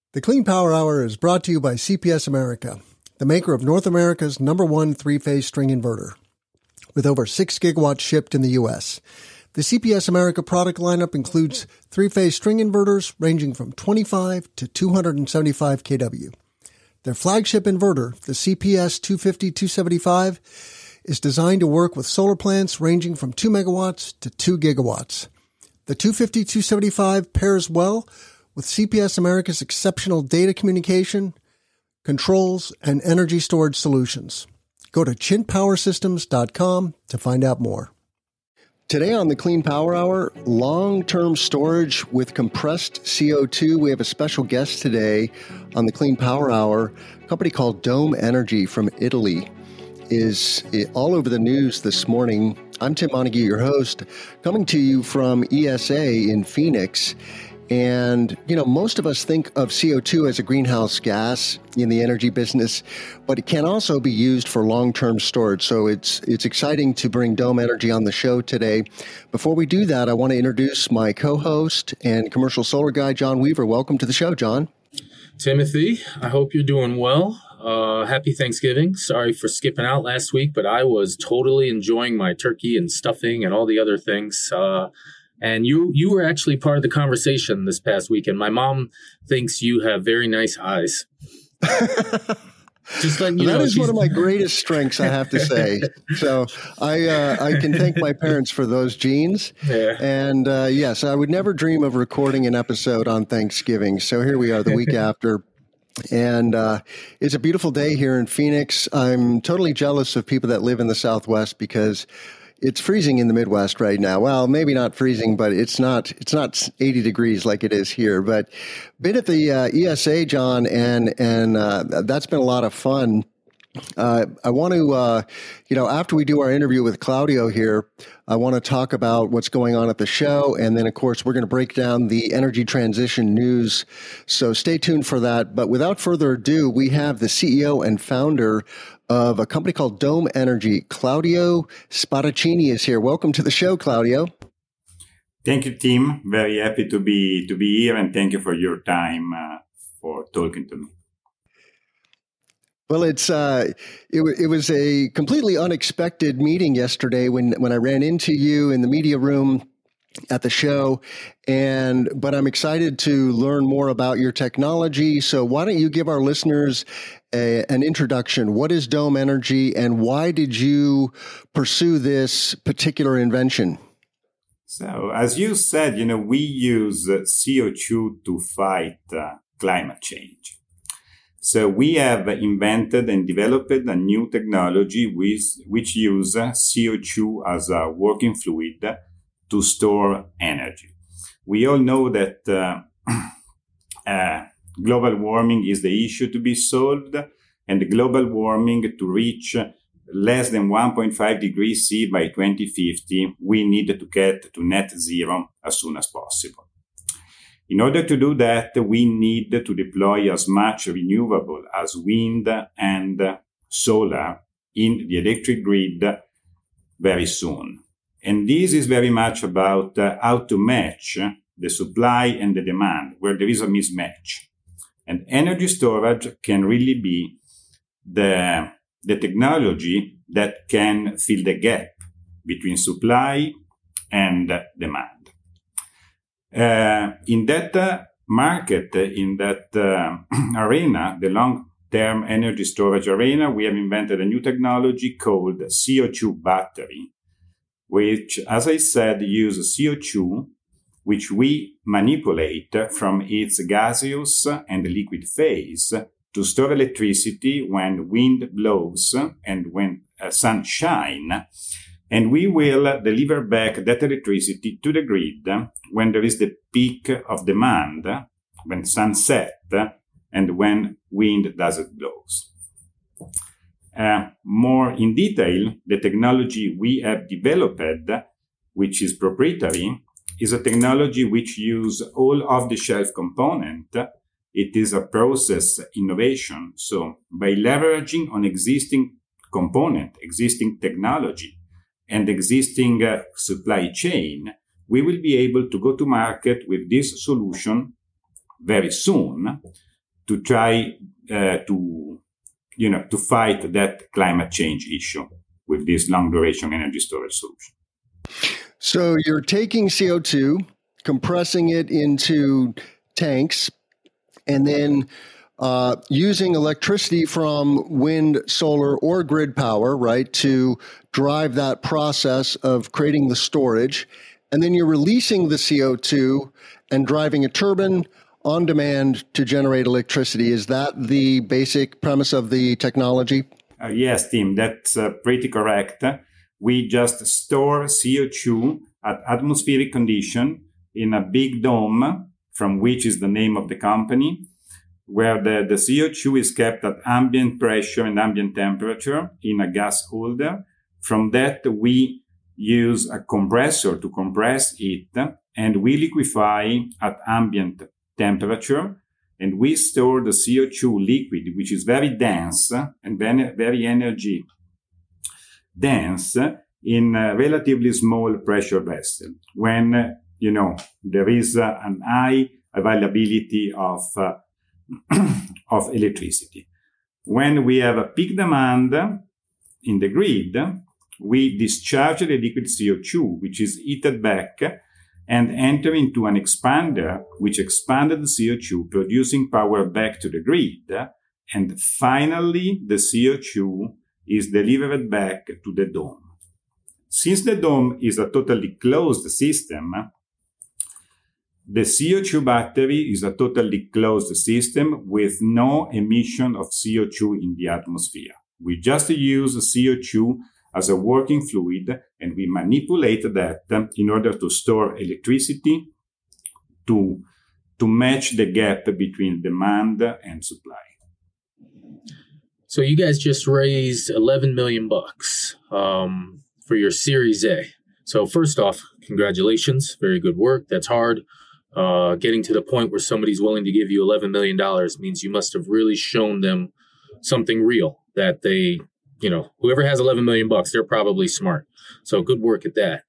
The Clean Power Hour is brought to you by CPS America, the maker of North America's #1 three-phase string inverter. With over 6 gigawatts shipped in the U.S., the CPS America product lineup includes three-phase string inverters ranging from 25 to 275 kW. Their flagship inverter, the CPS 250-275, is designed to work with solar plants ranging from 2 megawatts to 2 gigawatts. The 250-275 pairs well with CPS America's exceptional data communication, controls, and energy storage solutions. Go to chintpowersystems.com to find out more. Today on the Clean Power Hour, long-term storage with compressed CO2. We have a special guest today on the Clean Power Hour. A company called Dome Energy from Italy is all over the news this morning. I'm Tim Montague, your host, coming to you from ESA in Phoenix. And, most of us think of CO2 as a greenhouse gas in the energy business, but it can also be used for long-term storage. So it's exciting to bring Dome Energy on the show today. Before we do that, I want to introduce my co-host and commercial solar guy, John Weaver. Welcome to the show, John. Timothy, I hope you're doing well. Happy Thanksgiving. Sorry for skipping out last week, but I was totally enjoying my turkey and stuffing and all the other things. And you were actually part of the conversation this past weekend. My mom thinks you have very nice eyes. Just letting you know. That is one of my greatest strengths, I have to say. So I can thank my parents for those genes. Yeah. And yes, I would never dream of recording an episode on Thanksgiving. So here we are the week after. And it's a beautiful day here in Phoenix. I'm totally jealous of people that live in the Southwest because it's freezing in the Midwest right now. Well, maybe not freezing, but it's not 80 degrees like it is here. But been at the ESA, John, and that's been a lot of fun. I want to, after we do our interview with Claudio here, I want to talk about what's going on at the show. And then, of course, we're going to break down the energy transition news. So stay tuned for that. But without further ado, we have the CEO and founder of a company called Dome Energy. Claudio Spadaccini is here. Welcome to the show, Claudio. Thank you, Tim. Very happy to be here, and thank you for your time for talking to me. Well, it was a completely unexpected meeting yesterday when I ran into you in the media room at the show, but I'm excited to learn more about your technology. So why don't you give our listeners an introduction? What is Dome Energy, and why did you pursue this particular invention? So, as you said, we use CO2 to fight climate change. So we have invented and developed a new technology which uses CO2 as a working fluid to store energy. We all know that global warming is the issue to be solved, and the global warming to reach less than 1.5 degrees C by 2050, we need to get to net zero as soon as possible. In order to do that, we need to deploy as much renewable as wind and solar in the electric grid very soon. And this is very much about how to match the supply and the demand, where there is a mismatch. And energy storage can really be the technology that can fill the gap between supply and demand. In that market, in that arena, the long-term energy storage arena, we have invented a new technology called CO2 battery, which, as I said, uses CO2, which we manipulate from its gaseous and liquid phase to store electricity when wind blows and when sun shines. And we will deliver back that electricity to the grid when there is the peak of demand, when sun sets, and when wind doesn't blow. More in detail, the technology we have developed, which is proprietary, is a technology which uses all off-the-shelf components. It is a process innovation. So by leveraging on existing component, existing technology, and existing supply chain, we will be able to go to market with this solution very soon to try to fight that climate change issue with this long duration energy storage solution. So you're taking CO2, compressing it into tanks, and then using electricity from wind, solar, or grid power, right, to drive that process of creating the storage. And then you're releasing the CO2 and driving a turbine on demand to generate electricity. Is that the basic premise of the technology? Yes, Tim, that's pretty correct. We just store CO2 at atmospheric condition in a big dome, from which is the name of the company, where the CO2 is kept at ambient pressure and ambient temperature in a gas holder. From that, we use a compressor to compress it, and we liquefy at ambient temperature, and we store the CO2 liquid, which is very dense and very energy dense, in a relatively small pressure vessel when, there is an high availability of electricity. When we have a peak demand in the grid, we discharge the liquid CO2, which is heated back and enter into an expander, which expanded the CO2, producing power back to the grid. And finally, the CO2 is delivered back to the dome. Since the dome is a totally closed system, the CO2 battery is a totally closed system with no emission of CO2 in the atmosphere. We just use CO2 as a working fluid, and we manipulate that in order to store electricity to match the gap between demand and supply. So you guys just raised $11 million for your Series A. So first off, congratulations. Very good work. That's hard. Getting to the point where somebody's willing to give you $11 million means you must have really shown them something real, that they, whoever has $11 million, they're probably smart. So good work at that.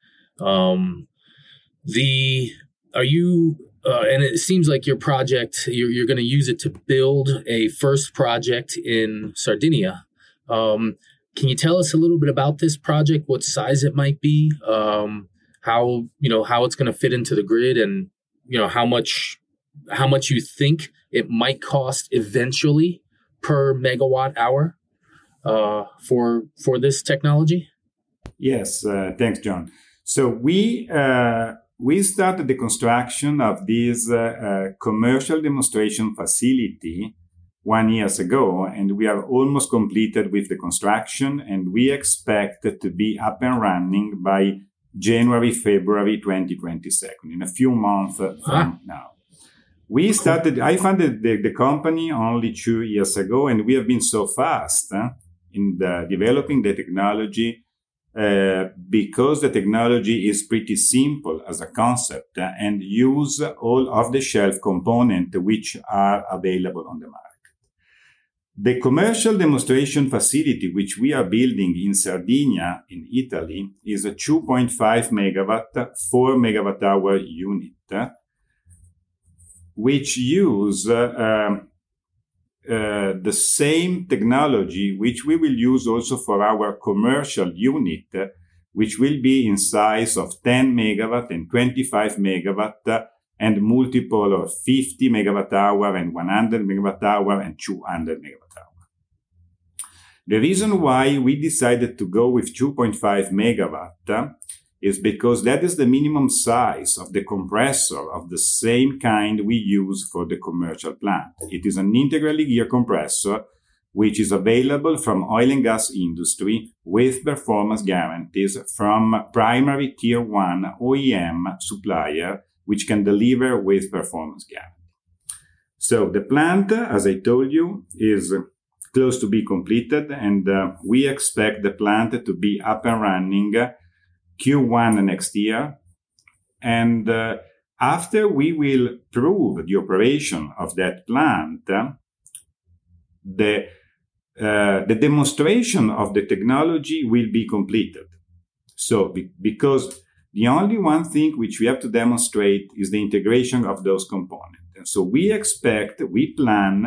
And it seems like your project, you're going to use it to build a first project in Sardinia. Can you tell us a little bit about this project, what size it might be, how it's going to fit into the grid, and how much you think it might cost eventually per megawatt hour for this technology? Yes, thanks, John. So we started the construction of this commercial demonstration facility 1 year ago, and we are almost completed with the construction, and we expect to be up and running by January, February 2022, in a few months from now. I founded the company only 2 years ago, and we have been so fast in developing the technology because the technology is pretty simple as a concept and use all off-the-shelf components which are available on the market. The commercial demonstration facility which we are building in Sardinia, in Italy, is a 2.5 megawatt, 4 megawatt hour unit, which use the same technology which we will use also for our commercial unit, which will be in size of 10 megawatt and 25 megawatt and multiple of 50 megawatt hour and 100 megawatt hour and 200 megawatt hour. The reason why we decided to go with 2.5 megawatt is because that is the minimum size of the compressor of the same kind we use for the commercial plant. It is an integrally geared compressor which is available from oil and gas industry with performance guarantees from primary tier 1 OEM supplier which can deliver with performance guarantee. So the plant, as I told you, is close to be completed, and we expect the plant to be up and running Q1 next year. And after we will prove the operation of that plant, the demonstration of the technology will be completed. So because the only one thing which we have to demonstrate is the integration of those components. And so we plan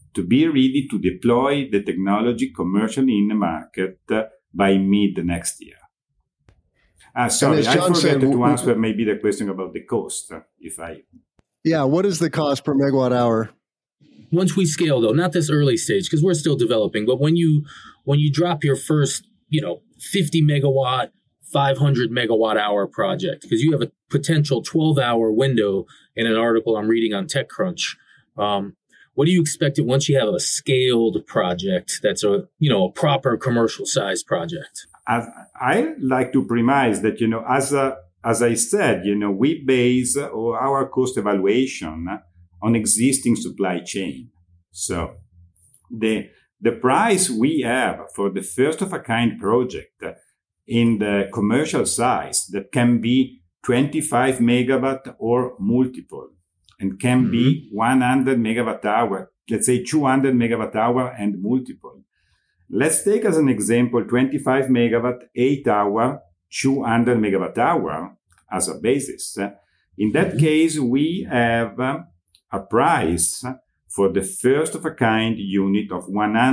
to be ready to deploy the technology commercially in the market by mid next year. Sorry, I forgot to answer maybe the question about the cost. Yeah, what is the cost per megawatt hour? Once we scale, though, not this early stage, because we're still developing, but when you drop your first, 50 megawatt, 500 megawatt hour project, because you have a potential 12-hour window in an article I'm reading on TechCrunch. What do you expect it once you have a scaled project that's a proper commercial size project? I like to premise that, as I said, we base our cost evaluation on existing supply chain. So the price we have for the first of a kind project in the commercial size that can be 25 megawatt or multiple and can be 100 megawatt hour, let's say 200 megawatt hour and multiple. Let's take as an example 25 megawatt, 8 hour, 200 megawatt hour as a basis. In that case, we have a price for the first of a kind unit of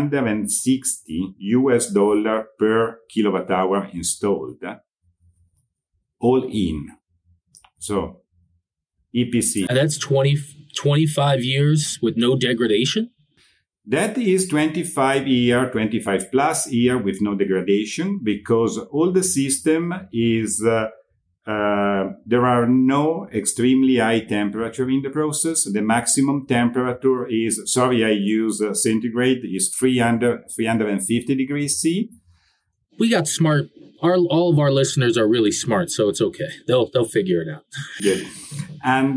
$160 per kilowatt hour installed, all in. So EPC. And that's 25 years with no degradation? That is 25 plus year with no degradation, because all the system is, there are no extremely high temperature in the process. The maximum temperature is, I use centigrade, is 350 degrees C. We got smart. All of our listeners are really smart, so it's okay. They'll figure it out. Good. And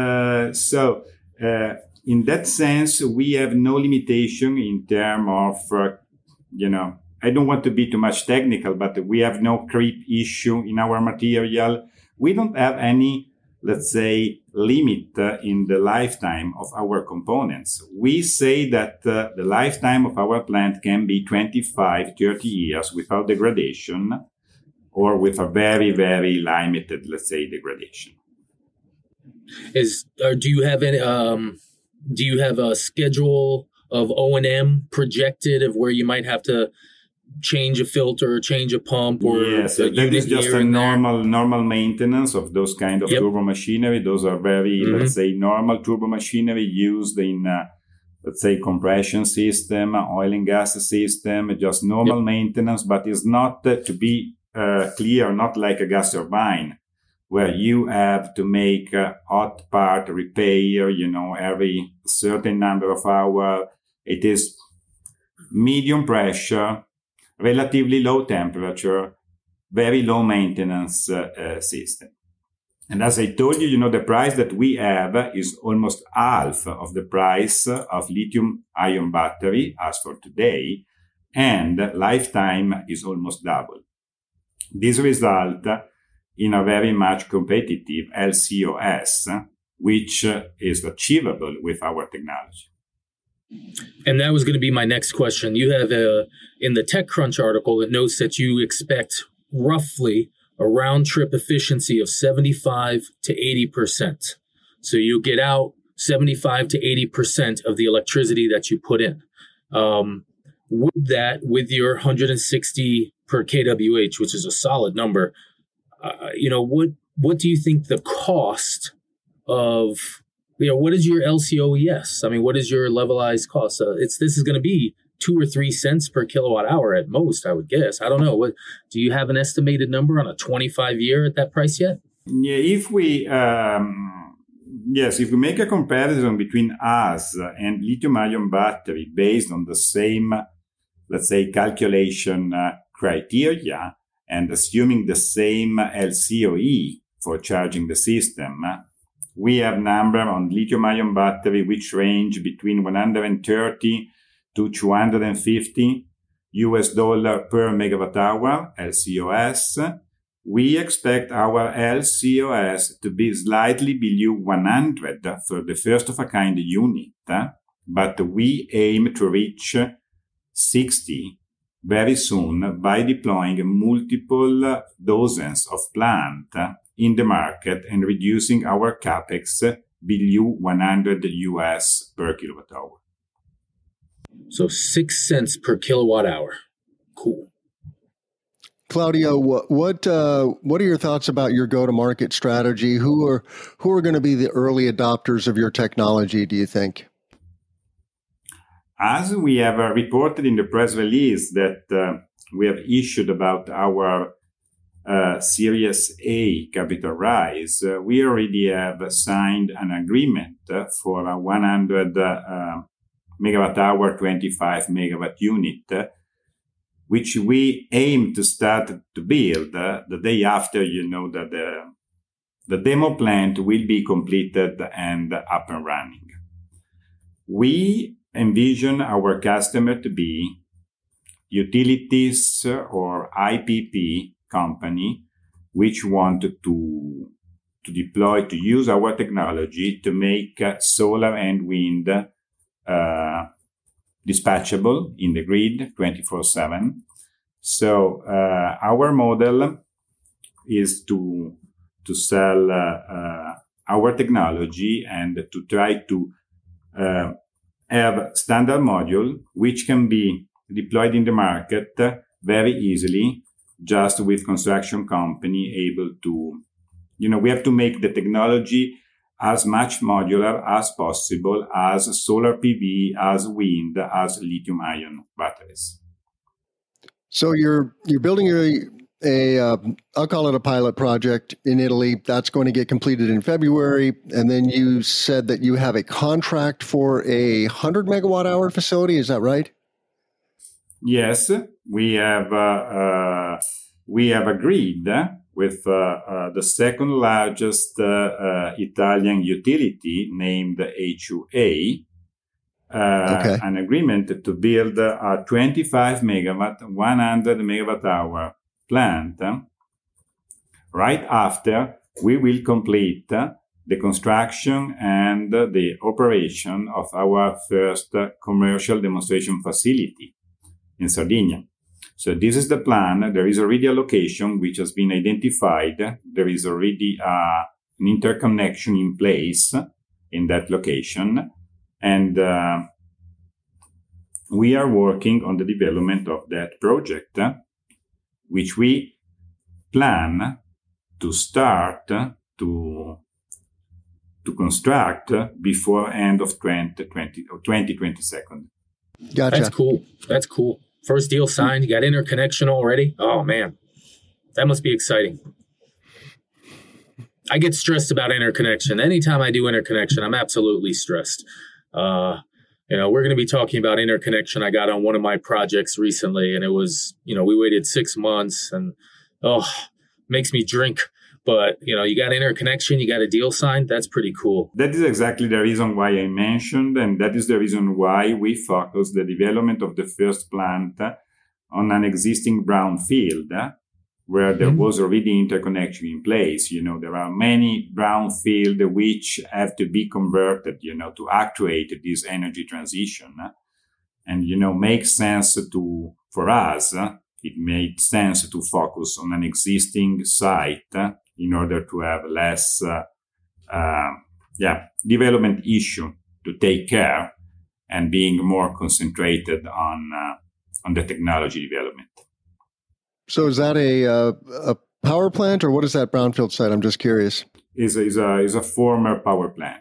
in that sense, we have no limitation in terms of, I don't want to be too much technical, but we have no creep issue in our material. We don't have any, let's say, limit in the lifetime of our components. We say that the lifetime of our plant can be 25, 30 years without degradation or with a very, very limited, let's say, degradation. Do you have a schedule of O&M projected of where you might have to change a filter, change a pump, or yes, that is just a normal maintenance of those kind of turbo machinery. Those are very, let's say, normal turbo machinery used in, let's say, compression system, oil and gas system, just normal maintenance, but it's not, to be clear, not like a gas turbine, where you have to make a hot part repair, every certain number of hours. It is medium pressure, relatively low temperature, very low maintenance system. And as I told you, the price that we have is almost half of the price of lithium-ion battery as for today, and lifetime is almost double. This result in a very much competitive LCOS, which is achievable with our technology. And that was going to be my next question. You have in the TechCrunch article, it notes that you expect roughly a round trip efficiency of 75 to 80%. So you get out 75 to 80% of the electricity that you put in. With your 160 per kWh, which is a solid number, what do you think the cost of, what is your LCOES? I mean, what is your levelized cost? This is going to be 2 or 3 cents per kilowatt hour at most, I would guess. I don't know. Do you have an estimated number on a 25 year at that price yet? Yeah, if we make a comparison between us and lithium-ion battery based on the same, let's say, calculation criteria, and assuming the same LCOE for charging the system, we have number on lithium-ion battery which range between 130 to 250 US dollar per megawatt hour LCOS. We expect our LCOS to be slightly below 100 for the first of a kind unit, but we aim to reach 60 very soon by deploying multiple dozens of plant in the market and reducing our capex below 100 US per kilowatt hour. So 6 cents per kilowatt hour. Cool. Claudio, what are your thoughts about your go-to-market strategy? Who are going to be the early adopters of your technology, do you think? As we have reported in the press release that we have issued about our Series A capital rise, we already have signed an agreement for a 100 megawatt hour, 25 megawatt unit, which we aim to start to build the day after, that the demo plant will be completed and up and running. We envision our customer to be utilities or IPP company which want to deploy, to use our technology to make solar and wind dispatchable in the grid 24/7. So our model is to sell our technology and to try to have standard module which can be deployed in the market very easily, just with construction company able to, we have to make the technology as much modular as possible as solar PV, as wind, as lithium-ion batteries. So you're building I'll call it a pilot project in Italy. That's going to get completed in February. And then you said that you have a contract for a 100 megawatt hour facility. Is that right? Yes, we have agreed with the second largest Italian utility named HUA, an agreement to build a 25 megawatt, 100 megawatt hour plant. Right after we will complete the construction and the operation of our first commercial demonstration facility in Sardinia. So this is the plan. There is already a location which has been identified. There is already an interconnection in place in that location. And we are working on the development of that project, which we plan to start to construct before end of 2020 or 2022. Gotcha. That's cool. First deal signed. You got interconnection already. Oh man, that must be exciting. I get stressed about interconnection. Anytime I do interconnection, I'm absolutely stressed. We're going to be talking about interconnection. I got on one of my projects recently, and it was, we waited 6 months, and makes me drink. But, you got interconnection, you got a deal signed. That's pretty cool. That is exactly the reason why I mentioned, and that is the reason why we focus the development of the first plant on an existing brownfield where there was already interconnection in place. There are many brownfield which have to be converted, to actuate this energy transition. And, makes sense for us, it made sense to focus on an existing site in order to have less, development issue to take care and being more concentrated on the technology development. So is that a power plant, or what is that brownfield site? I'm just curious. Is a former power plant.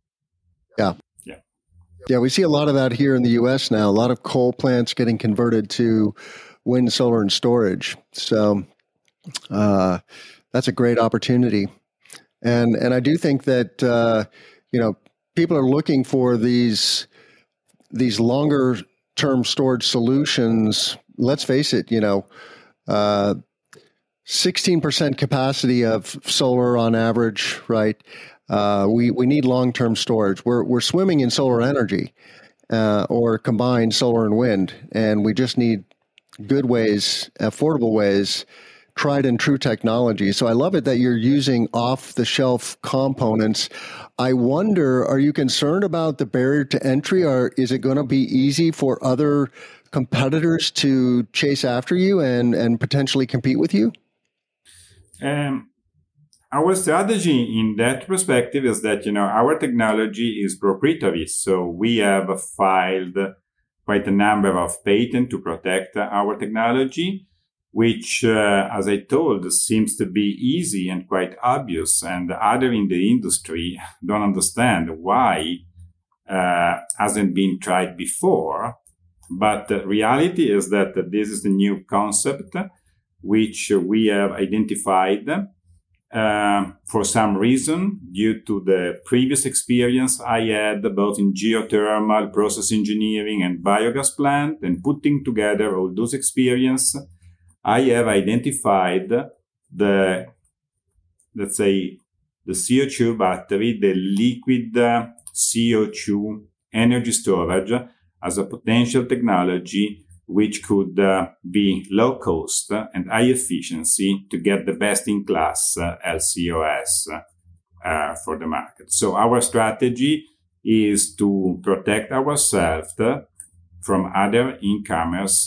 Yeah, we see a lot of that here in the U.S. now. A lot of coal plants getting converted to wind, solar, and storage. So that's a great opportunity. And I do think that people are looking for these longer term storage solutions. Let's face it, 16% capacity of solar on average, right? We need long-term storage. We're swimming in solar energy, or combined solar and wind, and we just need good ways, affordable ways, tried and true technology. So I love it that you're using off-the-shelf components. I wonder, are you concerned about the barrier to entry, or is it going to be easy for other competitors to chase after you and potentially compete with you? Our strategy in that perspective is that, our technology is proprietary. So we have filed quite a number of patents to protect our technology, which, as I told, seems to be easy and quite obvious. And others in the industry don't understand why hasn't been tried before. But the reality is that this is the new concept which we have identified for some reason due to the previous experience I had both in geothermal, process engineering, and biogas plant, and putting together all those experience, I have identified the CO2 battery, the liquid CO2 energy storage as a potential technology which could be low cost and high efficiency to get the best in class LCOS for the market. So our strategy is to protect ourselves from other incomers,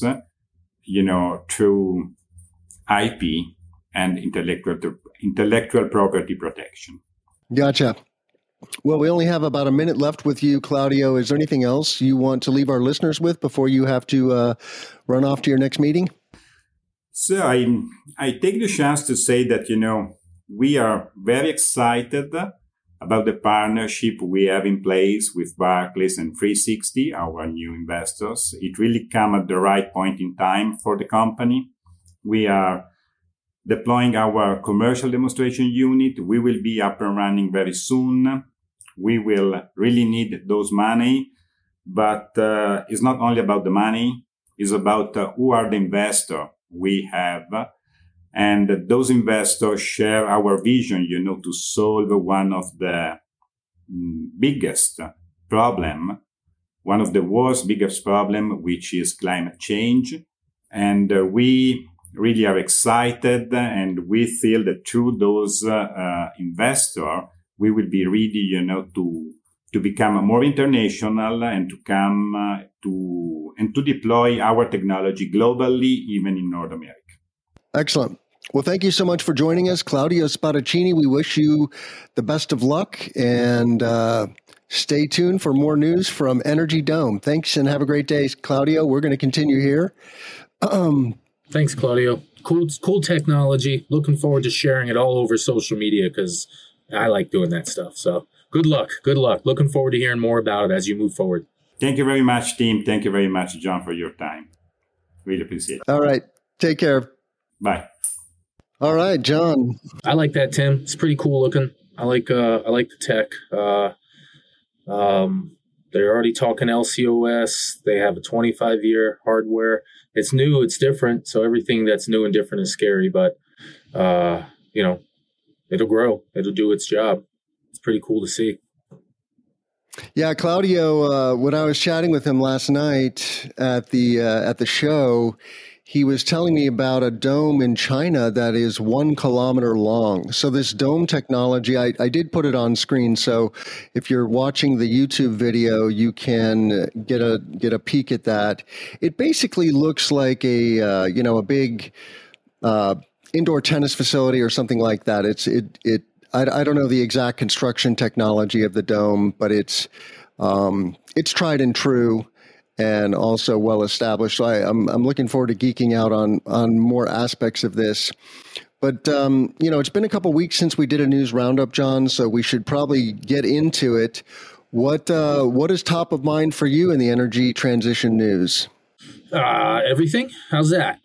through IP and intellectual property protection. Gotcha. Well, we only have about a minute left with you, Claudio. Is there anything else you want to leave our listeners with before you have to run off to your next meeting? So I take the chance to say that, we are very excited about the partnership we have in place with Barclays and 360, our new investors. It really came at the right point in time for the company. We are deploying our commercial demonstration unit. We will be up and running very soon. We will really need those money, but it's not only about the money. It's about who are the investors we have. And those investors share our vision, to solve one of the biggest problem, one of the world's biggest problem, which is climate change. And we really are excited, and we feel that through those investors, we will be ready, to become more international and to come to deploy our technology globally, even in North America. Excellent. Well, thank you so much for joining us, Claudio Spadaccini. We wish you the best of luck, and stay tuned for more news from Energy Dome. Thanks, and have a great day, Claudio. We're going to continue here. Thanks, Claudio. Cool technology. Looking forward to sharing it all over social media because I like doing that stuff. So good luck. Good luck. Looking forward to hearing more about it as you move forward. Thank you very much, team. Thank you very much, John, for your time. Really appreciate it. All right. Take care. Bye. All right, John. I like that, Tim. It's pretty cool looking. I like the tech. They're already talking LCOS. They have a 25-year hardware. It's new. It's different. So everything that's new and different is scary. But it'll grow. It'll do its job. It's pretty cool to see. Yeah, Claudio. When I was chatting with him last night at the show, he was telling me about a dome in China that is 1 kilometer long. So this dome technology, I did put it on screen. So if you're watching the YouTube video, you can get a peek at that. It basically looks like a big indoor tennis facility or something like that. I don't know the exact construction technology of the dome, but it's tried and true, and also well established. So I'm looking forward to geeking out on more aspects of this. But it's been a couple weeks since we did a news roundup, John. So we should probably get into it. What is top of mind for you in the energy transition news? Everything. How's that?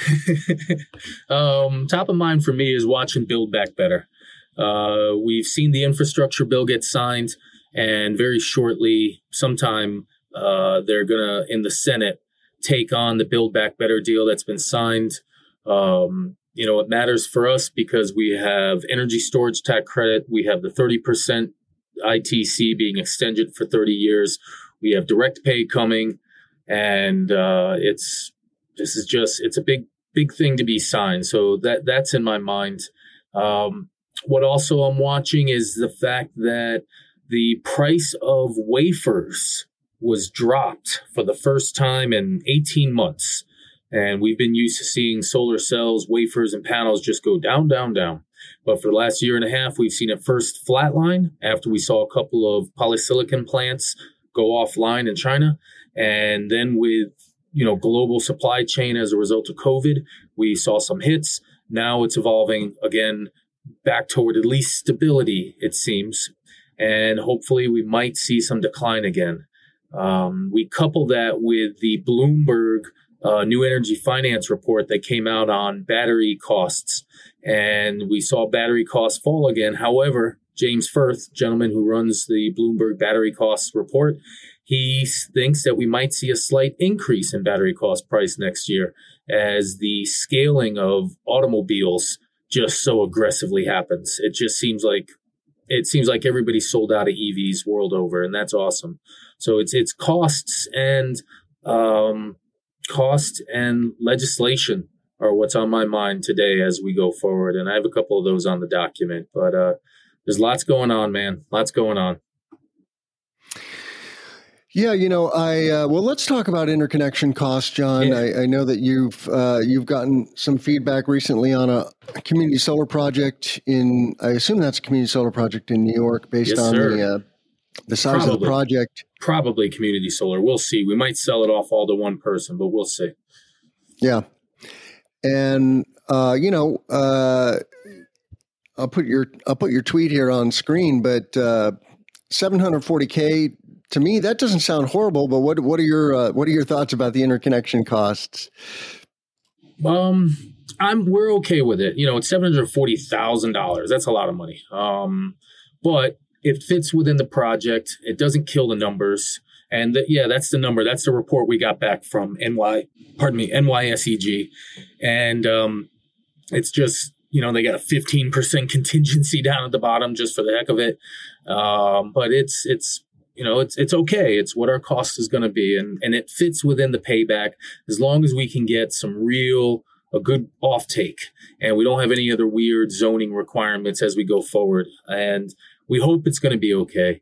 Top of mind for me is watching Build Back Better. We've seen the infrastructure bill get signed, and very shortly, sometime, they're going to, in the Senate, take on the Build Back Better deal that's been signed. It matters for us because we have energy storage tax credit. We have the 30% ITC being extended for 30 years. We have direct pay coming, and it's a big thing to be signed. So that's in my mind. What also I'm watching is the fact that the price of wafers was dropped for the first time in 18 months. And we've been used to seeing solar cells, wafers, and panels just go down, down, down. But for the last year and a half, we've seen it first flatline after we saw a couple of polysilicon plants go offline in China. And then with, global supply chain as a result of COVID, we saw some hits. Now it's evolving again back toward at least stability, it seems. And hopefully we might see some decline again. We couple that with the Bloomberg New Energy Finance report that came out on battery costs. And we saw battery costs fall again. However, James Firth, gentleman who runs the Bloomberg battery costs report, he thinks that we might see a slight increase in battery cost price next year as the scaling of automobiles just so aggressively happens. It seems like everybody's sold out of EVs world over, and that's awesome. So it's costs and legislation are what's on my mind today as we go forward. And I have a couple of those on the document, but there's lots going on, man. Lots going on. Yeah, well, let's talk about interconnection costs, John. Yeah. I know that you've gotten some feedback recently on a community solar project I assume that's a community solar project in New York based on the size of the project. Probably community solar. We'll see. We might sell it off all to one person, but we'll see. Yeah. And, I'll put your tweet here on screen, but $740K, to me, that doesn't sound horrible, but what are your thoughts about the interconnection costs? We're okay with it. It's $740,000. That's a lot of money. But it fits within the project. It doesn't kill the numbers. And that's the number. That's the report we got back from NYSEG. And it's just, they got a 15% contingency down at the bottom just for the heck of it. But it's okay. It's what our cost is going to be. And it fits within the payback as long as we can get a good offtake and we don't have any other weird zoning requirements as we go forward. And we hope it's going to be okay.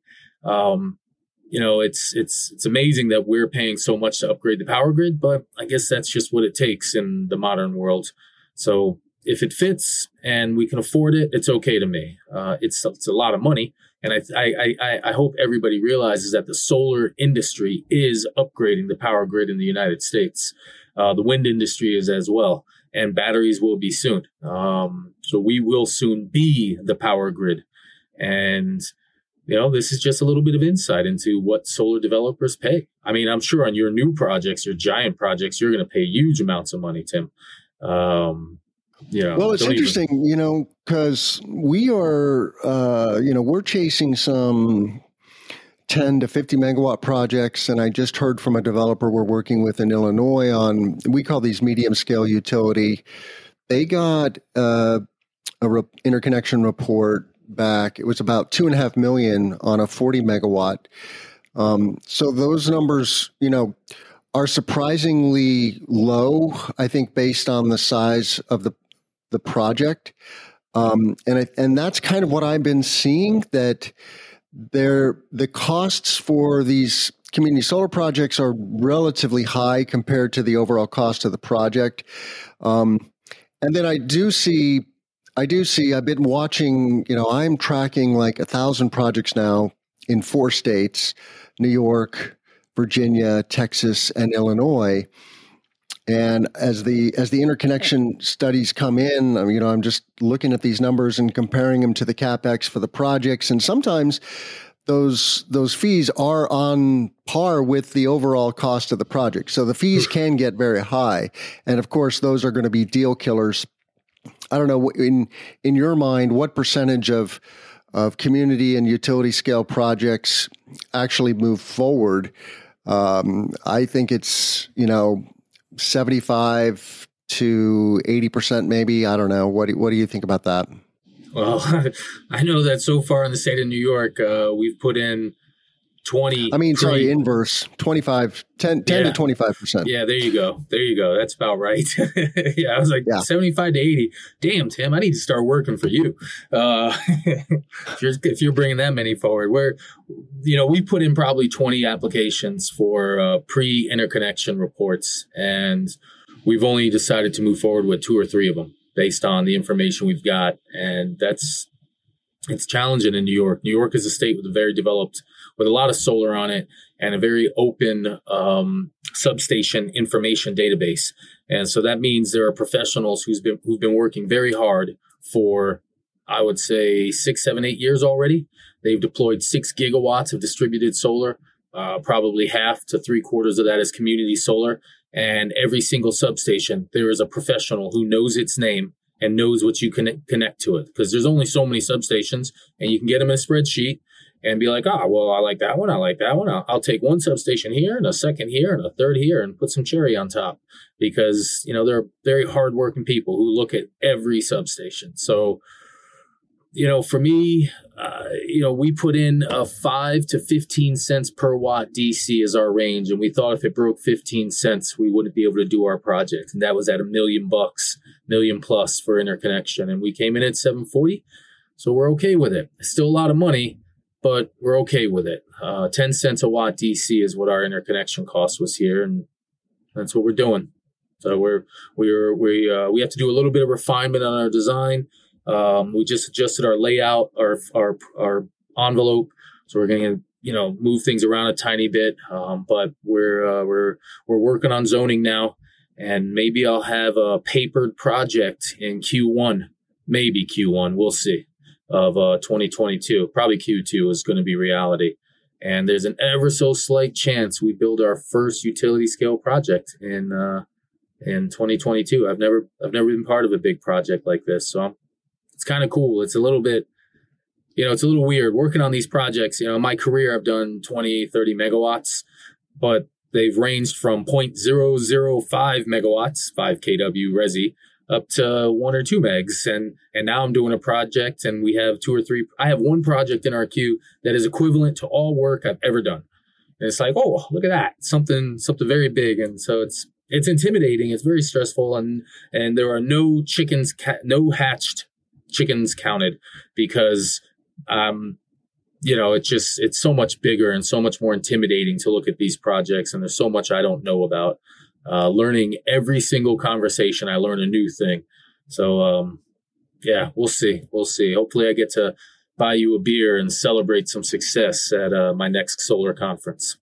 It's amazing that we're paying so much to upgrade the power grid, but I guess that's just what it takes in the modern world. So if it fits and we can afford it, it's okay to me. It's a lot of money. And I hope everybody realizes that the solar industry is upgrading the power grid in the United States. The wind industry is as well, and batteries will be soon. So we will soon be the power grid. And, this is just a little bit of insight into what solar developers pay. I mean, I'm sure on your new projects, your giant projects, you're going to pay huge amounts of money, Tim. Well, it's interesting, because we are, we're chasing some 10 to 50 megawatt projects. And I just heard from a developer we're working with in Illinois we call these medium scale utility. They got interconnection report back. It was about $2.5 million on a 40 megawatt. So those numbers, are surprisingly low, I think, based on the size of the project. And that's kind of what I've been seeing, that the costs for these community solar projects are relatively high compared to the overall cost of the project. And then I do see, I've been watching, I'm tracking like 1,000 projects now in 4 states, New York, Virginia, Texas, and Illinois. And as the interconnection studies come in, I'm just looking at these numbers and comparing them to the CapEx for the projects. And sometimes those fees are on par with the overall cost of the project. So the fees can get very high. And of course, those are going to be deal killers. I don't know, in your mind, what percentage of community and utility scale projects actually move forward? I think it's, 75 to 80% maybe. I don't know. What do you think about that? Well, I know that so far in the state of New York, we've put in 20. Inverse, 25, 10 to 25%. Yeah, there you go. That's about right. Yeah, I was like 75 to 80. Damn, Tim, I need to start working for you. If you're bringing that many forward, we put in probably 20 applications for pre-interconnection reports, and we've only decided to move forward with 2 or 3 of them based on the information we've got. And it's challenging in New York. New York is a state with with a lot of solar on it and a very open substation information database. And so that means there are professionals who've been working very hard for, I would say, 6, 7, 8 years already. They've deployed 6 gigawatts of distributed solar. Probably half to 3/4 of that is community solar. And every single substation, there is a professional who knows its name and knows what you can connect to it. Because there's only so many substations, and you can get them in a spreadsheet and be like, well, I like that one. I like that one. I'll take one substation here and a second here and a third here and put some cherry on top. Because, they're very hardworking people who look at every substation. So, for me, we put in a 5 to 15 cents per watt DC as our range. And we thought if it broke 15 cents, we wouldn't be able to do our project. And that was at $1 million, million plus for interconnection. And we came in at 740. So we're okay with it. It's still a lot of money, but we're okay with it. 10 cents a watt DC is what our interconnection cost was here. And that's what we're doing. So we have to do a little bit of refinement on our design. We just adjusted our layout, our envelope, so we're going to move things around a tiny bit. But we're working on zoning now, and maybe I'll have a papered project in Q1, maybe Q1, we'll see, of 2022. Probably Q2 is going to be reality, and there's an ever so slight chance we build our first utility scale project in 2022. I've never been part of a big project like this, so it's kind of cool. It's a little bit, it's a little weird working on these projects. In my career, I've done 20, 30 megawatts, but they've ranged from 0.005 megawatts, 5 kW resi, up to 1 or 2 megs. And now I'm doing a project, and we have 2 or 3. I have one project in our queue that is equivalent to all work I've ever done. And it's like, oh, look at that. Something very big. And so it's intimidating. It's very stressful. And there are no hatched chickens counted, because it's so much bigger and so much more intimidating to look at these projects, and there's so much I don't know about. Learning every single conversation, I learn a new thing. So we'll see. Hopefully I get to buy you a beer and celebrate some success at my next solar conference.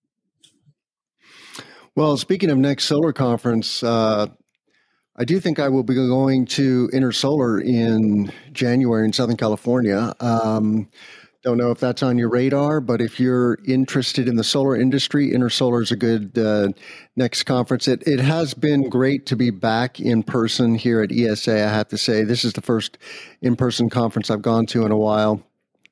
Well, speaking of next solar conference, I do think I will be going to Intersolar in January in Southern California. Don't know if that's on your radar, but if you're interested in the solar industry, Intersolar is a good next conference. It has been great to be back in person here at ESA, I have to say. This is the first in-person conference I've gone to in a while.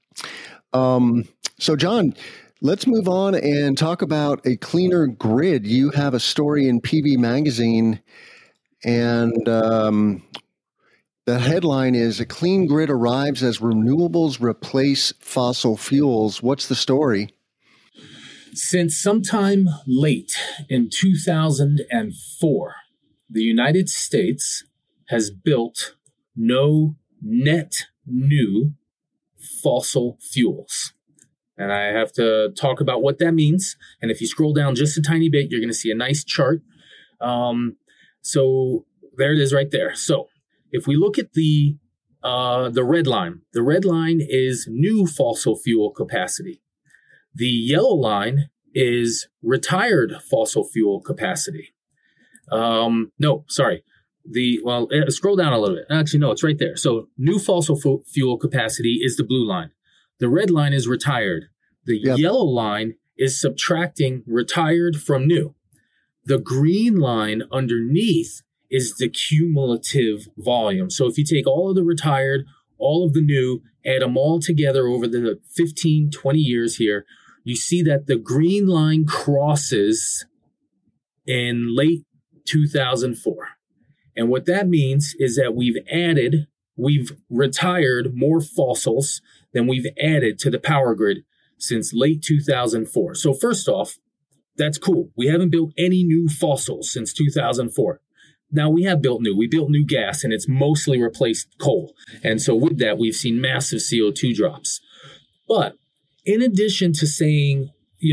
So, John, let's move on and talk about a cleaner grid. You have a story in PV Magazine, and the headline is, "A clean grid arrives as renewables replace fossil fuels." What's the story? Since sometime late in 2004, the United States has built no net new fossil fuels. And I have to talk about what that means. And if you scroll down just a tiny bit, you're going to see a nice chart. So there it is right there. So if we look at the red line is new fossil fuel capacity. The yellow line is retired fossil fuel capacity. Scroll down a little bit. Actually, no, it's right there. So new fossil fuel capacity is the blue line. The red line is retired. The yellow line is subtracting retired from new. The green line underneath is the cumulative volume. So if you take all of the retired, all of the new, add them all together over the 15, 20 years here, you see that the green line crosses in late 2004. And what that means is that we've retired more fossils than we've added to the power grid since late 2004. So first off, that's cool. We haven't built any new fossils since 2004. Now we have built new. We built new gas, and it's mostly replaced coal. And so with that, we've seen massive CO2 drops. But in addition to staying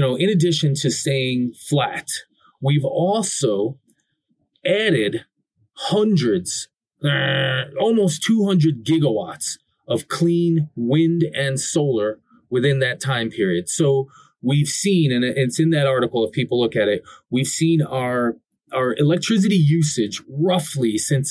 flat, we've also added hundreds, almost 200 gigawatts of clean wind and solar within that time period. So we've seen, and it's in that article if people look at it, we've seen our electricity usage roughly since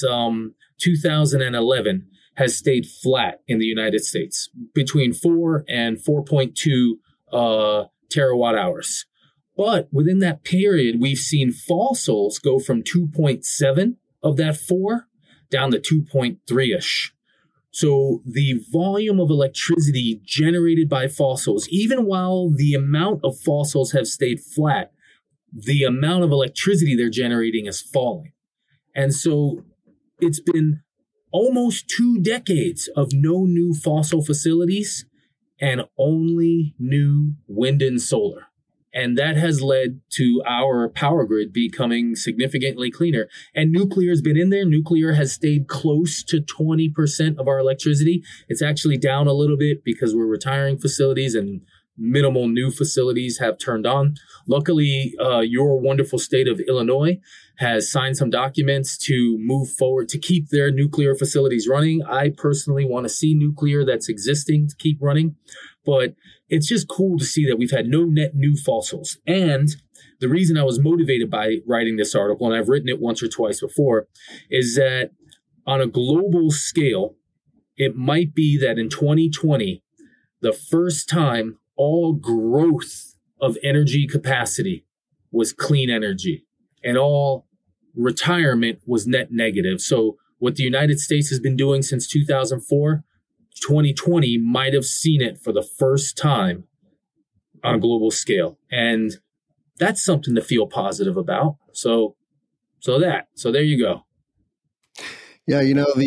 2011 has stayed flat in the United States between 4 and 4.2 terawatt hours. But within that period, we've seen fossils go from 2.7 of that 4 down to 2.3-ish. So the volume of electricity generated by fossils, even while the amount of fossils have stayed flat, the amount of electricity they're generating is falling. And so it's been almost 2 decades of no new fossil facilities and only new wind and solar. And that has led to our power grid becoming significantly cleaner. And nuclear has been in there. Nuclear has stayed close to 20% of our electricity. It's actually down a little bit because we're retiring facilities and minimal new facilities have turned on. Luckily, your wonderful state of Illinois has signed some documents to move forward to keep their nuclear facilities running. I personally want to see nuclear that's existing to keep running, but it's just cool to see that we've had no net new fossils. And the reason I was motivated by writing this article, and I've written it once or twice before, is that on a global scale, it might be that in 2020, the first time all growth of energy capacity was clean energy and all retirement was net negative. So what the United States has been doing since 2004, 2020 might have seen it for the first time on a global scale. And that's something to feel positive about. So there you go. Yeah,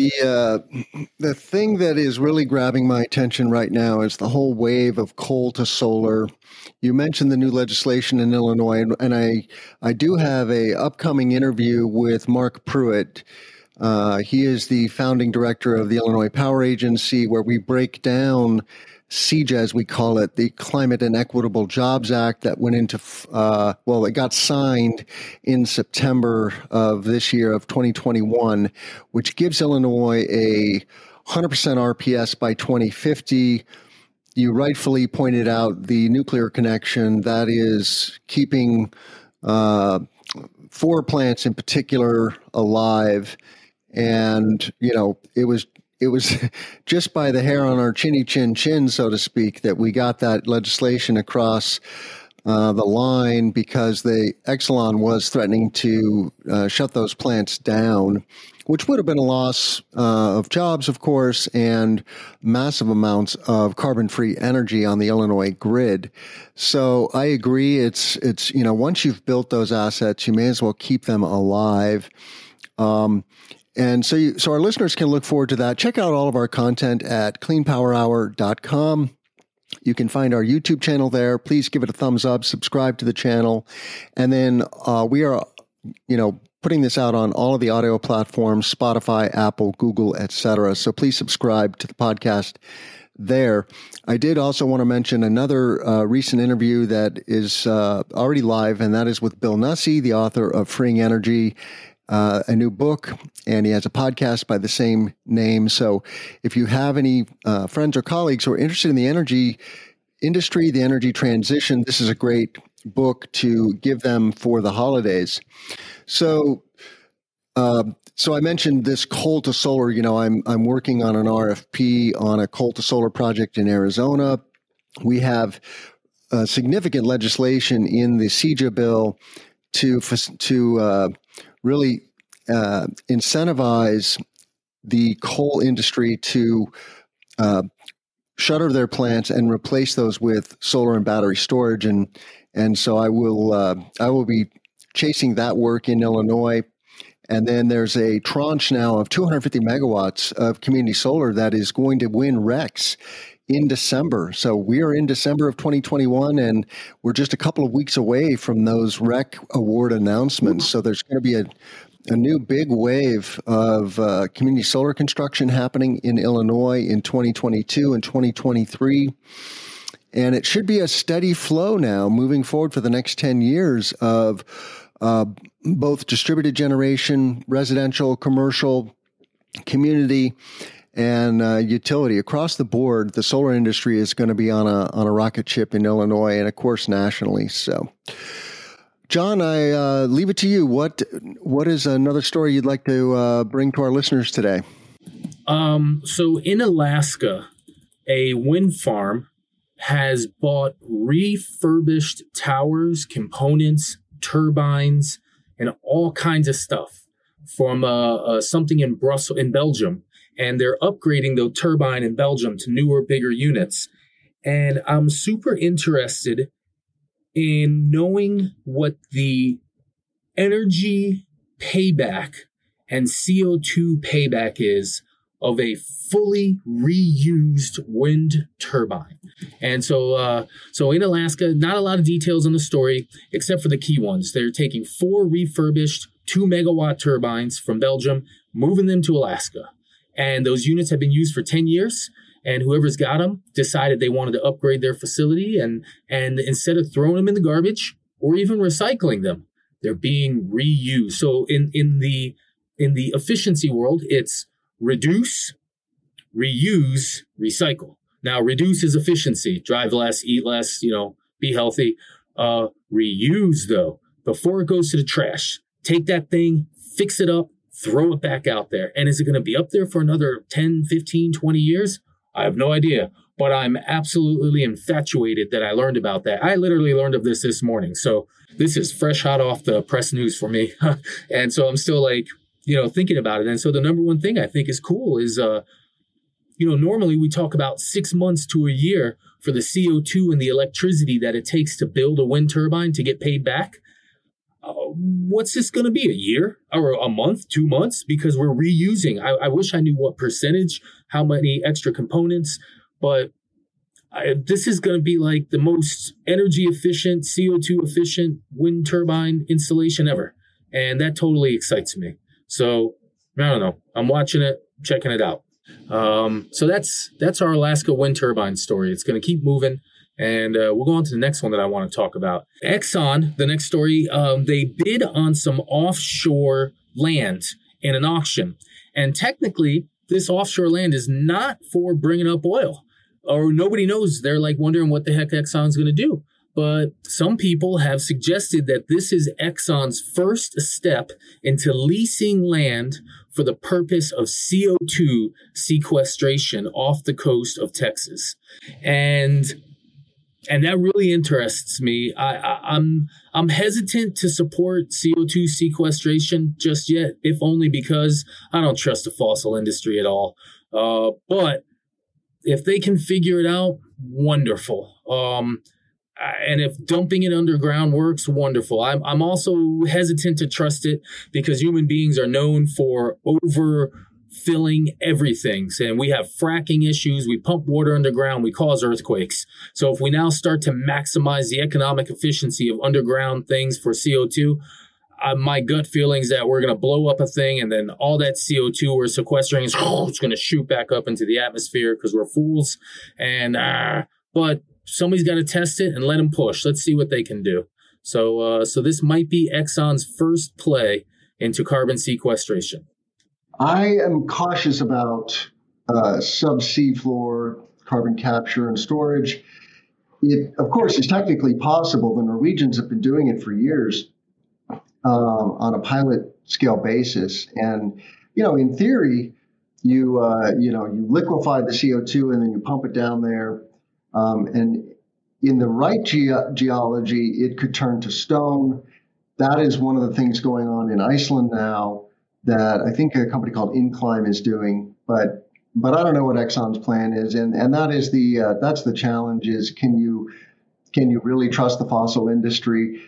the thing that is really grabbing my attention right now is the whole wave of coal to solar. You mentioned the new legislation in Illinois, and I do have a upcoming interview with Mark Pruitt. He is the founding director of the Illinois Power Agency, where we break down CEJA, as we call it, the Climate and Equitable Jobs Act that went into, it got signed in September of this year of 2021, which gives Illinois a 100% RPS by 2050. You rightfully pointed out the nuclear connection that is keeping 4 plants in particular alive. And, it was just by the hair on our chinny chin, so to speak, that we got that legislation across the line because Exelon was threatening to shut those plants down, which would have been a loss of jobs, of course, and massive amounts of carbon-free energy on the Illinois grid. So I agree. It's once you've built those assets, you may as well keep them alive. And so our listeners can look forward to that. Check out all of our content at cleanpowerhour.com. You can find our YouTube channel there. Please give it a thumbs up, subscribe to the channel. And then we are, putting this out on all of the audio platforms, Spotify, Apple, Google, etc. So please subscribe to the podcast there. I did also want to mention another recent interview that is already live, and that is with Bill Nussey, the author of Freeing Energy, a new book, and he has a podcast by the same name. So if you have any friends or colleagues who are interested in the energy industry, the energy transition, this is a great book to give them for the holidays. So I mentioned this coal to solar. I'm working on an RFP on a coal to solar project in Arizona. We have significant legislation in the CEJA bill to really incentivize the coal industry to shutter their plants and replace those with solar and battery storage. And so I will be chasing that work in Illinois. And then there's a tranche now of 250 megawatts of community solar that is going to win RECs in December. So we are in December of 2021, and we're just a couple of weeks away from those REC award announcements. So there's going to be a new big wave of community solar construction happening in Illinois in 2022 and 2023. And it should be a steady flow now moving forward for the next 10 years of both distributed generation, residential, commercial, community. and utility across the board. The solar industry is going to be on a rocket ship in Illinois and, of course, nationally. So, John, I leave it to you. What is another story you'd like to bring to our listeners today? So in Alaska, a wind farm has bought refurbished towers, components, turbines, and all kinds of stuff from something in Belgium. And they're upgrading the turbine in Belgium to newer, bigger units. And I'm super interested in knowing what the energy payback and CO2 payback is of a fully reused wind turbine. And so in Alaska, not a lot of details on the story, except for the key ones. They're taking 4 refurbished 2-megawatt turbines from Belgium, moving them to Alaska. And those units have been used for 10 years. And whoever's got them decided they wanted to upgrade their facility. And instead of throwing them in the garbage or even recycling them, they're being reused. So in the efficiency world, it's reduce, reuse, recycle. Now, reduce is efficiency. Drive less, eat less, be healthy. Reuse, though, before it goes to the trash, take that thing, fix it up, throw it back out there. And is it going to be up there for another 10, 15, 20 years? I have no idea. But I'm absolutely infatuated that I learned about that. I literally learned of this morning. So this is fresh hot off the press news for me. And so I'm still thinking about it. And so the number one thing I think is cool is, normally we talk about 6 months to a year for the CO2 and the electricity that it takes to build a wind turbine to get paid back. What's this going to be? A year or a month, 2 months? Because we're reusing. I wish I knew what percentage, how many extra components, but this is going to be like the most energy efficient, CO2 efficient wind turbine installation ever. And that totally excites me. So I don't know. I'm watching it, checking it out. So that's our Alaska wind turbine story. It's going to keep moving. And we'll go on to the next one that I want to talk about. Exxon, the next story, they bid on some offshore land in an auction. And technically, this offshore land is not for bringing up oil. Or nobody knows. They're wondering what the heck Exxon's going to do. But some people have suggested that this is Exxon's first step into leasing land for the purpose of CO2 sequestration off the coast of Texas. And that really interests me. I'm hesitant to support CO2 sequestration just yet, if only because I don't trust the fossil industry at all. But if they can figure it out, wonderful. And if dumping it underground works, wonderful. I'm also hesitant to trust it because human beings are known for overfilling everything. And we have fracking issues. We pump water underground. We cause earthquakes. So if we now start to maximize the economic efficiency of underground things for CO2, my gut feeling is that we're going to blow up a thing and then all that CO2 we're sequestering is it's going to shoot back up into the atmosphere because we're fools. But somebody's got to test it and let them push. Let's see what they can do. So this might be Exxon's first play into carbon sequestration. I am cautious about subsea floor carbon capture and storage. It, of course, is technically possible. The Norwegians have been doing it for years on a pilot scale basis. And, in theory, you liquefy the CO2 and then you pump it down there. And in the right geology, it could turn to stone. That is one of the things going on in Iceland now that I think a company called Inclime is doing. But I don't know what Exxon's plan is. And that is that's the challenge is can you really trust the fossil industry?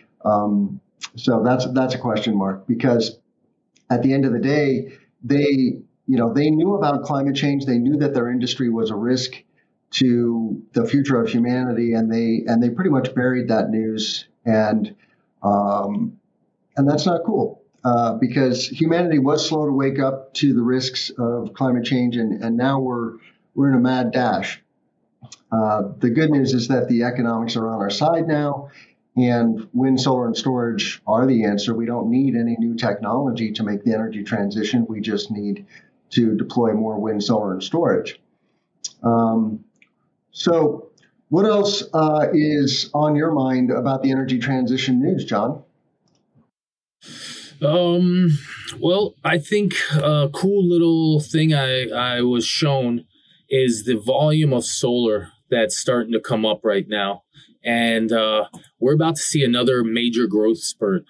So that's a question mark because at the end of the day, they knew about climate change. They knew that their industry was a risk to the future of humanity, and they pretty much buried that news, and that's not cool because humanity was slow to wake up to the risks of climate change, and now we're in a mad dash. The good news is that the economics are on our side now, and wind, solar, and storage are the answer. We don't need any new technology to make the energy transition. We just need to deploy more wind, solar, and storage. So what else is on your mind about the energy transition news, John? Well, I think a cool little thing I was shown is the volume of solar that's starting to come up right now. And we're about to see another major growth spurt.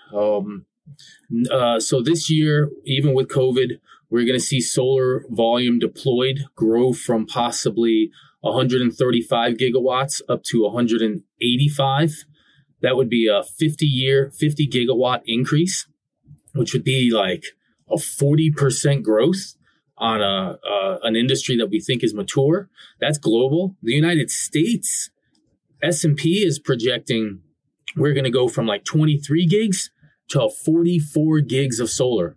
So this year, even with COVID, we're going to see solar volume deployed grow from possibly 135 gigawatts up to 185. That would be a 50 gigawatt increase, which would be like a 40% growth on an industry that we think is mature. That's global. The United States, S&P is projecting we're going to go from like 23 gigs to 44 gigs of solar.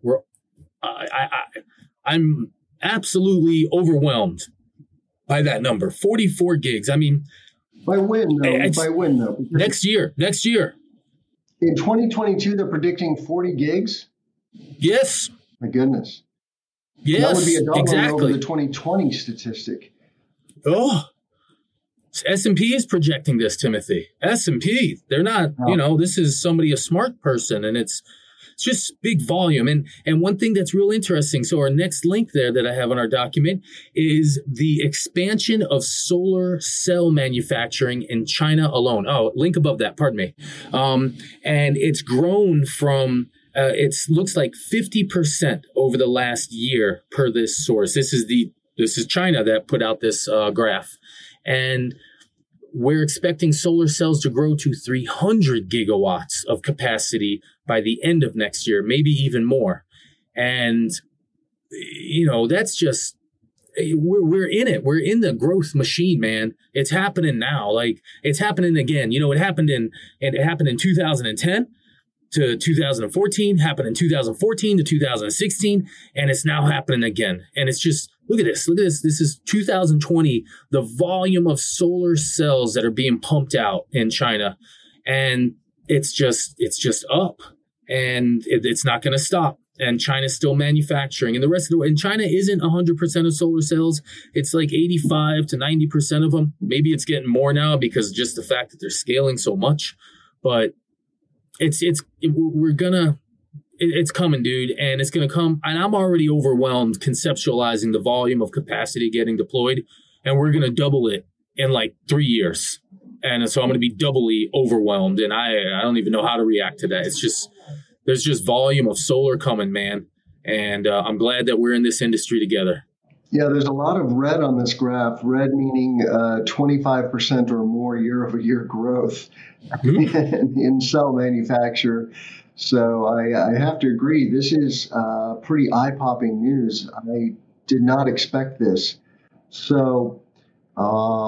I'm absolutely overwhelmed by that number. 44 gigs. I mean, by when though? Next year. In 2022, they're predicting 40 gigs. Yes. My goodness. Yes, that would be a doubling exactly. over the 2020 statistic. Oh, S&P is projecting this, Timothy. S&P, they're not, this is a smart person, and it's just big volume. And one thing that's real interesting, so our next link there that I have on our document is the expansion of solar cell manufacturing in China alone. Oh, link above that, pardon me. And it's grown from... it looks like 50% over the last year per this source. This is China that put out this graph. And we're expecting solar cells to grow to 300 gigawatts of capacity by the end of next year, maybe even more. And, that's just, we're in it. We're in the growth machine, man. It's happening now. Like, it's happening again. It happened in 2010. To 2014, happened in 2014 to 2016, and it's now happening again. And it's just, look at this. This is 2020, the volume of solar cells that are being pumped out in China. And it's just up, and it's not going to stop. And China's still manufacturing, and the rest of the world. And China isn't 100% of solar cells. It's like 85 to 90% of them. Maybe it's getting more now because of just the fact that they're scaling so much. But it's coming, dude, and it's going to come. And I'm already overwhelmed conceptualizing the volume of capacity getting deployed, and we're going to double it in like 3 years. And so I'm going to be doubly overwhelmed, and I don't even know how to react to that. It's just, there's just volume of solar coming, man. And I'm glad that we're in this industry together. Yeah, there's a lot of red on this graph, red meaning 25% or more year-over-year growth in cell manufacture. So I have to agree, this is pretty eye-popping news. I did not expect this. So I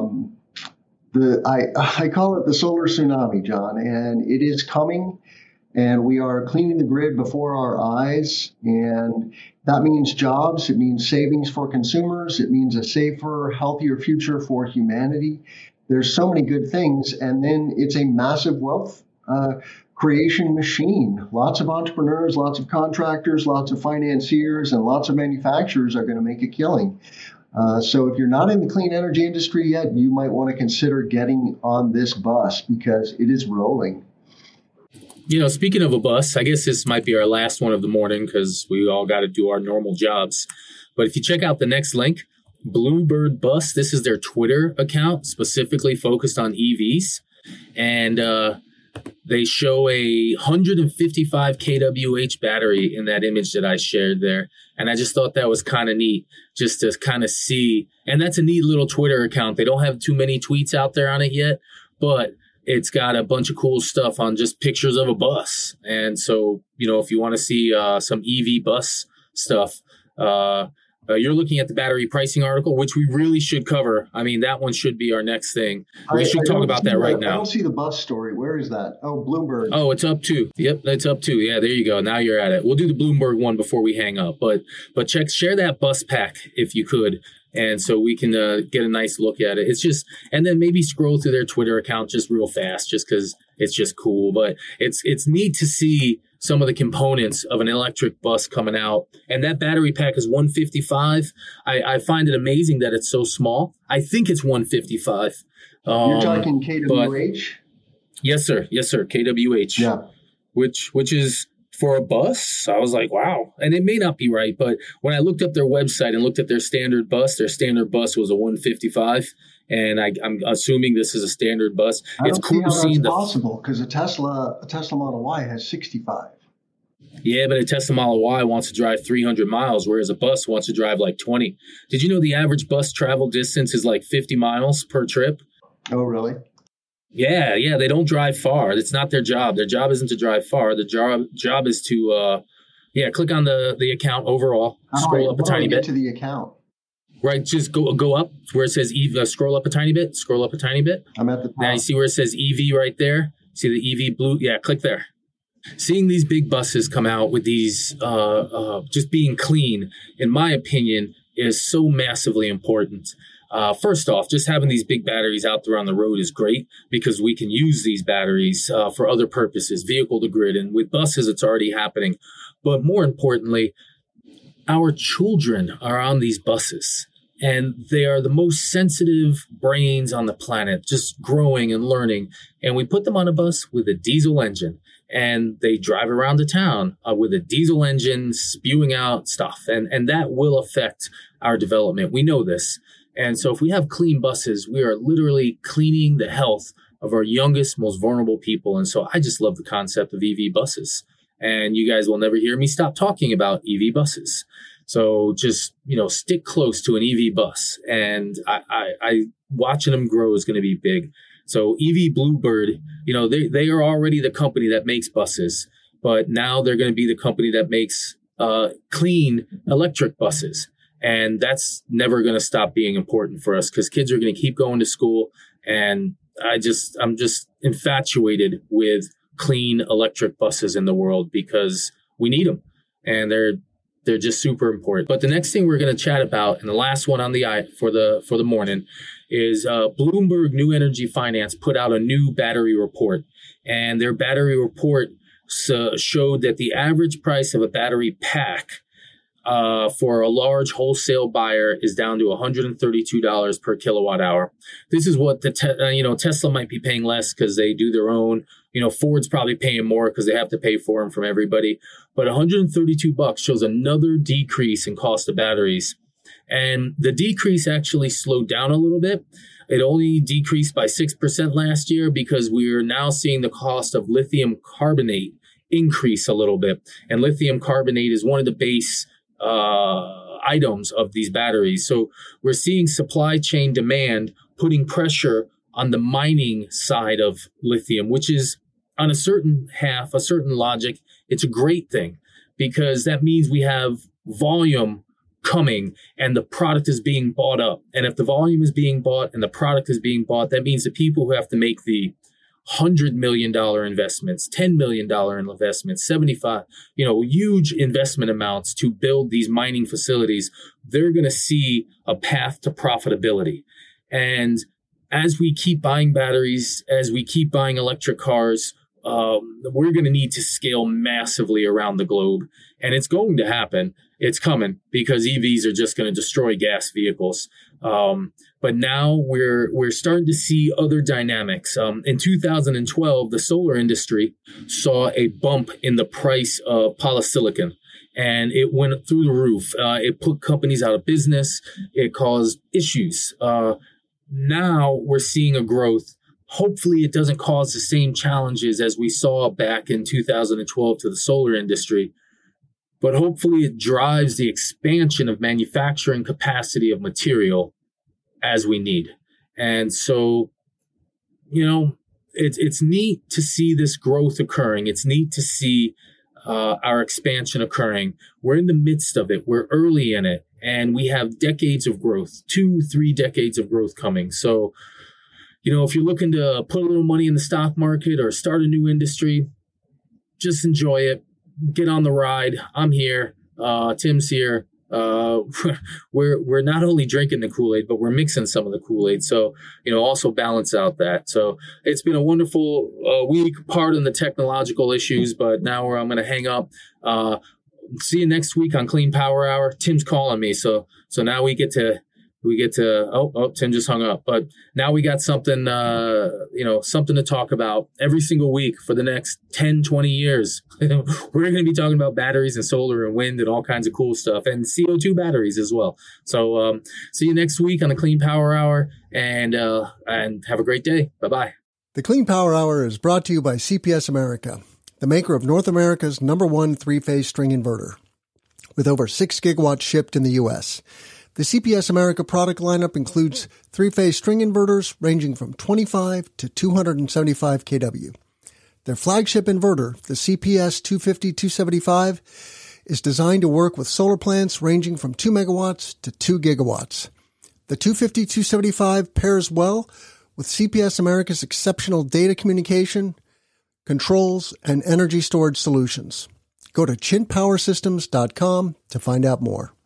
call it the solar tsunami, John, and it is coming. And we are cleaning the grid before our eyes. And that means jobs. It means savings for consumers. It means a safer, healthier future for humanity. There's so many good things. And then it's a massive wealth creation machine. Lots of entrepreneurs, lots of contractors, lots of financiers, and lots of manufacturers are going to make a killing. So if you're not in the clean energy industry yet, you might want to consider getting on this bus because it is rolling. Speaking of a bus, I guess this might be our last one of the morning because we all got to do our normal jobs. But if you check out the next link, Bluebird Bus, this is their Twitter account specifically focused on EVs. And they show a 155 kWh battery in that image that I shared there. And I just thought that was kind of neat just to kind of see. And that's a neat little Twitter account. They don't have too many tweets out there on it yet, but it's got a bunch of cool stuff on just pictures of a bus. And so, if you want to see some EV bus stuff, you're looking at the battery pricing article, which we really should cover. I mean, that one should be our next thing. We should talk about that right now. I don't see the bus story. Where is that? Oh, Bloomberg. Oh, it's up too. Yep, it's up too. Yeah, there you go. Now you're at it. We'll do the Bloomberg one before we hang up. But share that bus pack if you could. And so we can get a nice look at it. It's just, and then maybe scroll through their Twitter account just real fast, just because it's just cool. But it's neat to see some of the components of an electric bus coming out. And that battery pack is 155. I find it amazing that it's so small. I think it's 155. You're talking kWh? Yes, sir. Yes, sir. kWh. Yeah. Which is for a bus. I was like, wow. And it may not be right, but when I looked up their website and looked at their standard bus was a 155. And I'm assuming this is a standard bus. It's cool to see that's possible, because a Tesla Model Y has 65. Yeah, but a Tesla Model Y wants to drive 300 miles, whereas a bus wants to drive like 20. Did you know the average bus travel distance is like 50 miles per trip? Oh, really? Yeah. They don't drive far. It's not their job. Their job isn't to drive far. The job is to, click on the account overall. Scroll up a tiny bit to the account. Right, just go up where it says EV. Scroll up a tiny bit. I'm at the top. Now you see where it says EV right there. See the EV blue? Yeah, click there. Seeing these big buses come out with these just being clean, in my opinion, is so massively important. First off, just having these big batteries out there on the road is great, because we can use these batteries for other purposes, vehicle to grid, and with buses, it's already happening. But more importantly, our children are on these buses, and they are the most sensitive brains on the planet, just growing and learning. And we put them on a bus with a diesel engine, and they drive around the town with a diesel engine spewing out stuff. And that will affect our development. We know this. And so if we have clean buses, we are literally cleaning the health of our youngest, most vulnerable people. And so I just love the concept of EV buses. And you guys will never hear me stop talking about EV buses. So just, stick close to an EV bus. And I watching them grow is going to be big. So EV Bluebird, they are already the company that makes buses, but now they're going to be the company that makes clean electric buses. And that's never going to stop being important for us, because kids are going to keep going to school. And I'm just infatuated with clean electric buses in the world, because we need them, and they're just super important. But the next thing we're going to chat about, and the last one on the for the morning, is Bloomberg New Energy Finance put out a new battery report, and their battery report showed that the average price of a battery pack for a large wholesale buyer is down to $132 per kilowatt hour. This is what Tesla might be paying less because they do their own. Ford's probably paying more because they have to pay for them from everybody. But $132 shows another decrease in cost of batteries. And the decrease actually slowed down a little bit. It only decreased by 6% last year, because we are now seeing the cost of lithium carbonate increase a little bit. And lithium carbonate is one of the base items of these batteries. So we're seeing supply chain demand putting pressure on the mining side of lithium, which is on a certain logic. It's a great thing, because that means we have volume coming and the product is being bought up. And if the volume is being bought and the product is being bought, that means the people who have to make the $100 million investments, $10 million investments, 75, huge investment amounts to build these mining facilities, they're going to see a path to profitability. And as we keep buying batteries, as we keep buying electric cars, we're going to need to scale massively around the globe. And it's going to happen. It's coming, because EVs are just going to destroy gas vehicles. But now we're starting to see other dynamics. In 2012, the solar industry saw a bump in the price of polysilicon, and it went through the roof. It put companies out of business. It caused issues. Now we're seeing a growth. Hopefully it doesn't cause the same challenges as we saw back in 2012 to the solar industry, but hopefully it drives the expansion of manufacturing capacity of material as we need. And so, it's neat to see this growth occurring. It's neat to see our expansion occurring. We're in the midst of it. We're early in it, and we have decades of growth, 2-3 decades of growth coming. So, if you're looking to put a little money in the stock market or start a new industry, just enjoy it. Get on the ride. I'm here. Tim's here. we're not only drinking the Kool-Aid, but we're mixing some of the Kool-Aid. So, also balance out that. So it's been a wonderful week, pardon the technological issues, but now I'm going to hang up. See you next week on Clean Power Hour. Tim's calling me. So now we get to, Tim just hung up, but now we got something, something to talk about every single week for the next 10, 20 years. We're going to be talking about batteries and solar and wind and all kinds of cool stuff, and CO2 batteries as well. So, see you next week on the Clean Power Hour, and have a great day. Bye-bye. The Clean Power Hour is brought to you by CPS America, the maker of North America's #1 three-phase string inverter, with over 6 gigawatts shipped in the U.S. The CPS America product lineup includes three-phase string inverters ranging from 25 to 275 kW. Their flagship inverter, the CPS 250-275, is designed to work with solar plants ranging from 2 megawatts to 2 gigawatts. The 250-275 pairs well with CPS America's exceptional data communication, controls, and energy storage solutions. Go to chintpowersystems.com to find out more.